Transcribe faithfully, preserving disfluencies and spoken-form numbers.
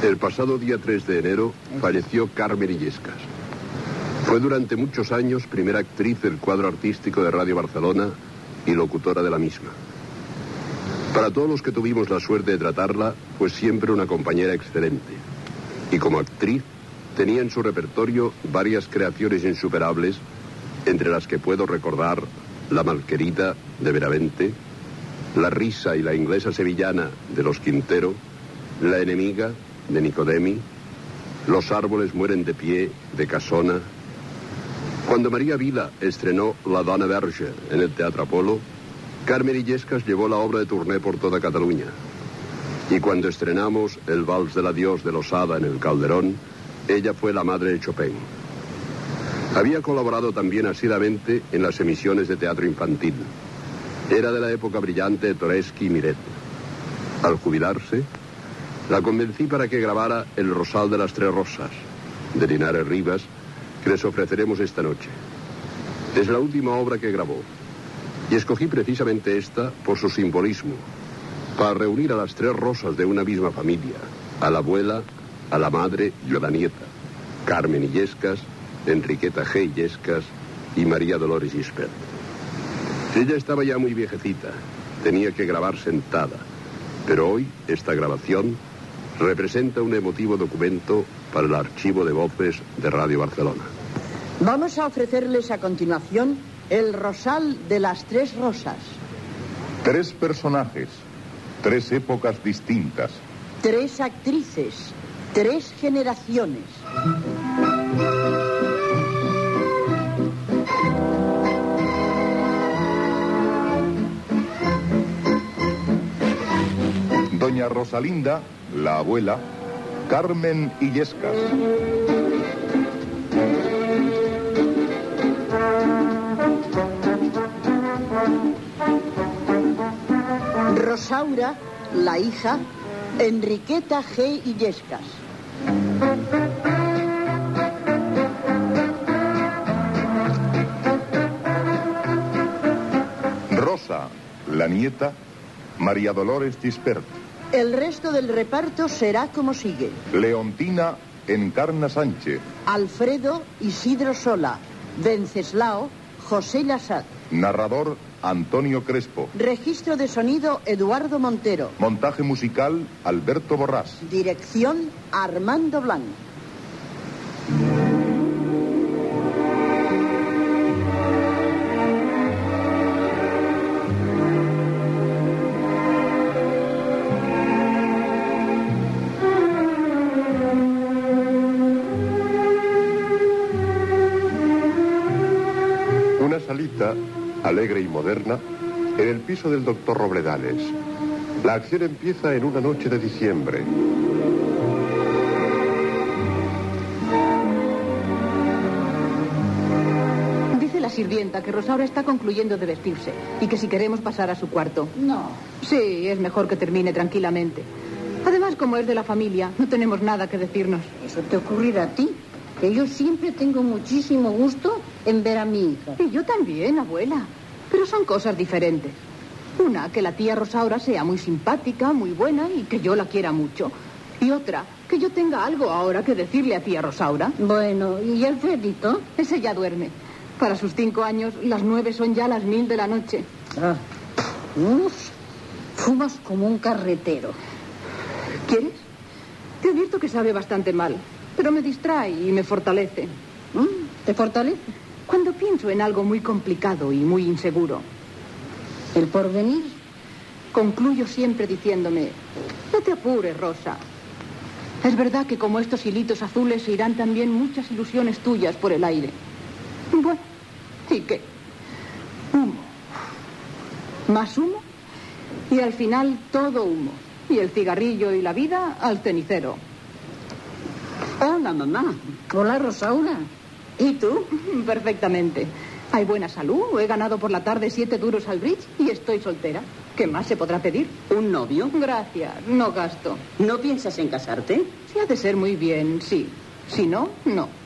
El pasado día tres de enero falleció Carmen Illescas. Fue durante muchos años primera actriz del cuadro artístico de Radio Barcelona y locutora de la misma. Para todos los que tuvimos la suerte de tratarla, fue siempre una compañera excelente. Y como actriz, tenía en su repertorio varias creaciones insuperables, entre las que puedo recordar La Malquerita de Benavente, La Risa y la Inglesa Sevillana de Los Quintero, La Enemiga de Nicodemi, Los árboles mueren de pie de Casona. Cuando María Vila estrenó La Dona Verge en el Teatro Apolo, Carmen Illescas llevó la obra de tourné por toda Cataluña. Y cuando estrenamos El Vals del Adiós de Losada en el Calderón, ella fue la madre de Chopin. Había colaborado también asiduamente en las emisiones de teatro infantil. Era de la época brillante de Toreschi y Miret. Al jubilarse, la convencí para que grabara El Rosal de las Tres Rosas, de Linares Rivas, que les ofreceremos esta noche. Es la última obra que grabó. Y escogí precisamente esta por su simbolismo, para reunir a las tres rosas de una misma familia, a la abuela, a la madre y a la nieta, Carmen Illescas, Enriqueta G. Illescas y María Dolores Gispert. Ella estaba ya muy viejecita, tenía que grabar sentada, pero hoy esta grabación representa un emotivo documento para el archivo de voces de Radio Barcelona. Vamos a ofrecerles a continuación El Rosal de las Tres Rosas. Tres personajes, tres épocas distintas. Tres actrices, tres generaciones. Doña Rosalinda, la abuela, Carmen Illescas. Rosaura, la hija, Enriqueta G. Illescas. Rosa, la nieta, María Dolores Gispert. El resto del reparto será como sigue. Leontina, Encarna Sánchez. Alfredo, Isidro Sola. Venceslao, José Llassat. Narrador, Antonio Crespo. Registro de sonido, Eduardo Montero. Montaje musical, Alberto Borrás. Dirección, Armando Blanc. Una salita alegre y moderna en el piso del doctor Robledales. La acción empieza en una noche de diciembre. Dice la sirvienta que Rosaura está concluyendo de vestirse y que si queremos pasar a su cuarto. No. Sí, es mejor que termine tranquilamente. Además, como es de la familia, no tenemos nada que decirnos. Eso te ocurrirá a ti, que yo siempre tengo muchísimo gusto en ver a mi hija. Y yo también, abuela. Pero son cosas diferentes. Una, que la tía Rosaura sea muy simpática, muy buena y que yo la quiera mucho. Y otra, que yo tenga algo ahora que decirle a tía Rosaura. Bueno, ¿y Alfredito? Ese ya duerme. Para sus cinco años, las nueve son ya las mil de la noche. Ah. Uf, fumas como un carretero. ¿Quieres? Te advierto que sabe bastante mal, pero me distrae y me fortalece. ¿Mm? ¿Te fortalece? Cuando pienso en algo muy complicado y muy inseguro. ¿El porvenir? Concluyo siempre diciéndome, no te apures, Rosa. Es verdad que como estos hilitos azules se irán también muchas ilusiones tuyas por el aire. Bueno, ¿y qué? Humo. Más humo y al final todo humo. Y el cigarrillo y la vida al cenicero. Hola, mamá. Hola, Rosaura. ¿Y tú? Perfectamente. Hay buena salud, he ganado por la tarde siete duros al bridge y estoy soltera. ¿Qué más se podrá pedir? ¿Un novio? Gracias, no gasto. ¿No piensas en casarte? Si ha de ser muy bien, sí. Si no, no.